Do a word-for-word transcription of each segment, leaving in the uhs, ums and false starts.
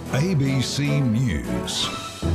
A B C News.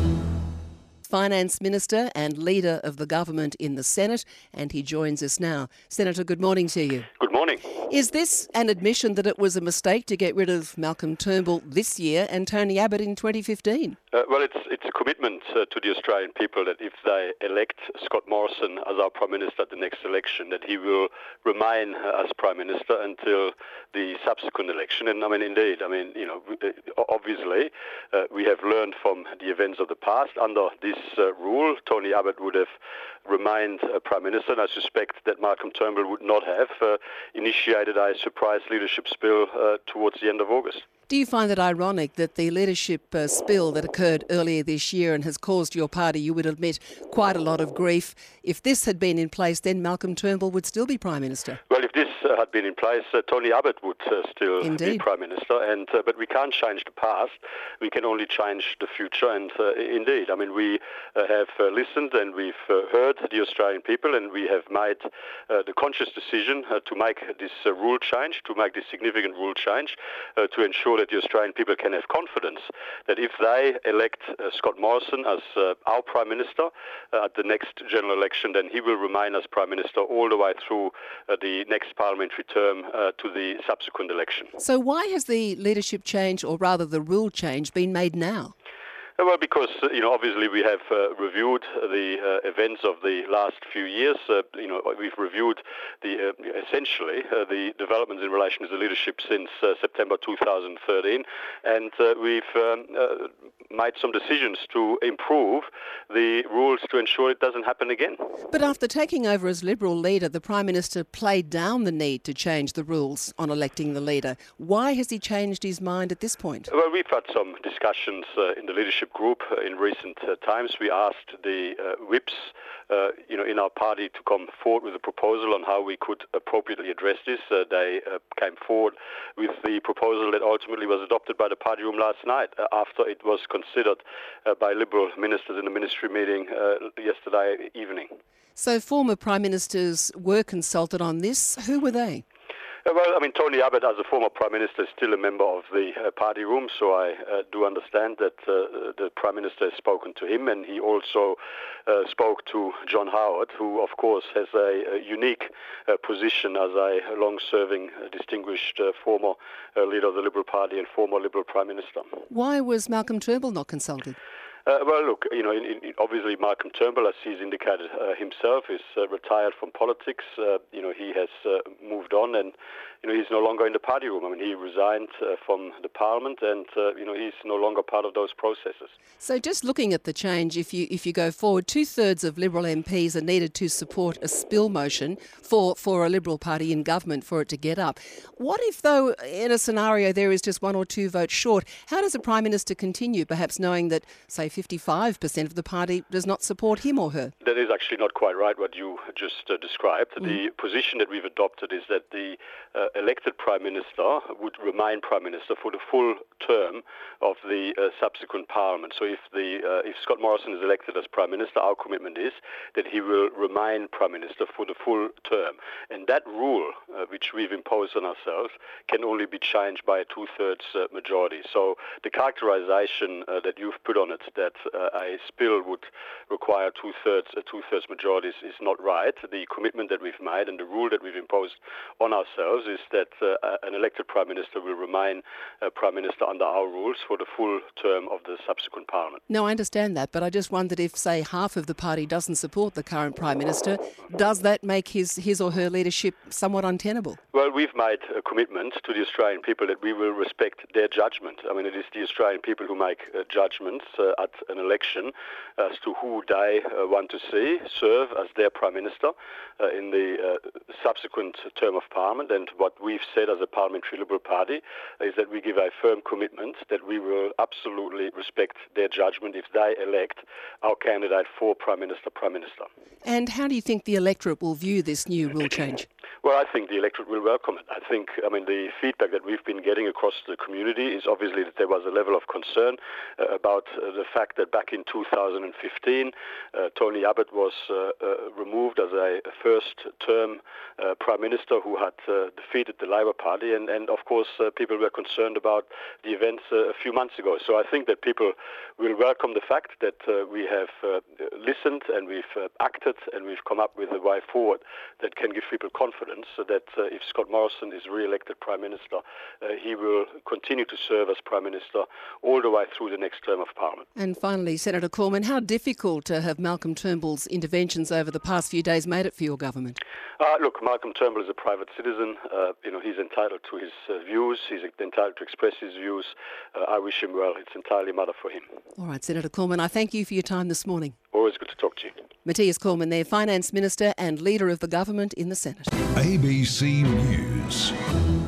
Finance Minister and Leader of the Government in the Senate, and he joins us now. Senator, good morning to you. Good morning. Is this an admission that it was a mistake to get rid of Malcolm Turnbull this year and Tony Abbott in twenty fifteen? Uh, well, it's it's a commitment uh, to the Australian people that if they elect Scott Morrison as our Prime Minister at the next election, that he will remain uh, as Prime Minister until the subsequent election. And I mean, indeed, I mean, you know, obviously, uh, we have learned from the events of the past. Under this uh, rule, Tony Abbott would have remained uh, Prime Minister, and I suspect that Malcolm Turnbull would not have uh, initiated a surprise leadership spill uh, towards the end of August. Do you find it ironic that the leadership uh, spill that occurred earlier this year and has caused your party, you would admit, quite a lot of grief, if this had been in place, then Malcolm Turnbull would still be Prime Minister? Well, if this uh, had been in place, uh, Tony Abbott would uh, still Indeed. be Prime Minister. And uh, but we can't change the past. We can only change the future. And uh, indeed, I mean, we uh, have uh, listened and we've uh, heard the Australian people, and we have made uh, the conscious decision uh, to make this uh, rule change, to make this significant rule change, uh, to ensure that the Australian people can have confidence that if they elect uh, Scott Morrison as uh, our Prime Minister uh, at the next general election, then he will remain as Prime Minister all the way through uh, the next parliamentary term uh, to the subsequent election. So why has the leadership change, or rather the rule change, been made now? Well, because, you know, obviously we have uh, reviewed the uh, events of the last few years. Uh, you know, we've reviewed the uh, essentially uh, the developments in relation to the leadership since uh, September two thousand thirteen, and uh, we've um, uh, made some decisions to improve the rules to ensure it doesn't happen again. But after taking over as Liberal leader, the Prime Minister played down the need to change the rules on electing the leader. Why has he changed his mind at this point? Well, we've had some discussions uh, in the leadership group uh, in recent uh, times. We asked the uh, whips, uh, you know, in our party to come forward with a proposal on how we could appropriately address this. Uh, they uh, came forward with the proposal that ultimately was adopted by the party room last night uh, after it was considered uh, by Liberal ministers in a ministry meeting uh, yesterday evening. So former Prime Ministers were consulted on this. Who were they? Uh, well, I mean, Tony Abbott, as a former Prime Minister, is still a member of the uh, party room, so I uh, do understand that uh, the Prime Minister has spoken to him, and he also uh, spoke to John Howard, who, of course, has a, a unique uh, position as a long-serving, uh, distinguished uh, former uh, leader of the Liberal Party and former Liberal Prime Minister. Why was Malcolm Turnbull not consulted? Uh, well, look, you know, in, in, obviously Malcolm Turnbull, as he's indicated uh, himself, is uh, retired from politics. Uh, you know, he has uh, moved on, and you know, he's no longer in the party room. I mean, he resigned uh, from the Parliament, and uh, you know, he's no longer part of those processes. So, just looking at the change, if you if you go forward, two thirds of Liberal M Ps are needed to support a spill motion for for a Liberal Party in government for it to get up. What if, though, in a scenario there is just one or two votes short? How does a Prime Minister continue, perhaps knowing that, say, fifty-five percent of the party does not support him or her? That is actually not quite right, what you just uh, described. Mm. The position that we've adopted is that the uh, elected Prime Minister would remain Prime Minister for the full term of the uh, subsequent Parliament. So if the uh, if Scott Morrison is elected as Prime Minister, our commitment is that he will remain Prime Minister for the full term. And that rule, uh, which we've imposed on ourselves, can only be changed by a two-thirds uh, majority. So the characterization uh, that you've put on it, that uh, a spill would require two-thirds a two-thirds majority is, is not right. The commitment that we've made and the rule that we've imposed on ourselves is that uh, an elected Prime Minister will remain uh, Prime Minister under our rules for the full term of the subsequent Parliament. No, I understand that, but I just wondered if, say, half of the party doesn't support the current Prime Minister, does that make his, his or her leadership somewhat untenable? Well, we've made a commitment to the Australian people that we will respect their judgment. I mean, it is the Australian people who make uh, judgments uh, at an election as to who they uh, want to see serve as their Prime Minister uh, in the uh, subsequent term of Parliament. And what we've said as a Parliamentary Liberal Party is that we give a firm commitment that we will absolutely respect their judgment if they elect our candidate for Prime Minister, Prime Minister. And how do you think the electorate will view this new rule change? Well, I think the electorate will welcome it. I think, I mean, the feedback that we've been getting across the community is obviously that there was a level of concern uh, about uh, the fact that back in two thousand fifteen, uh, Tony Abbott was uh, uh, removed as a first-term uh, Prime Minister who had uh, defeated the Labour Party, and, and of course, uh, people were concerned about the events uh, a few months ago. So I think that people will welcome the fact that uh, we have uh, listened and we've uh, acted and we've come up with a way forward that can give people confidence so that uh, if Scott Morrison is re-elected Prime Minister, uh, he will continue to serve as Prime Minister all the way through the next term of Parliament. And finally, Senator Cormann, how difficult uh, have Malcolm Turnbull's interventions over the past few days made it for your government? Uh, look, Malcolm Turnbull is a private citizen. Uh, you know, he's entitled to his uh, views. He's entitled to express his views. Uh, I wish him well. It's entirely a matter for him. All right, Senator Cormann, I thank you for your time this morning. Always good to talk to you. Matthias Cormann there, Finance Minister and Leader of the Government in the Senate. A B C News.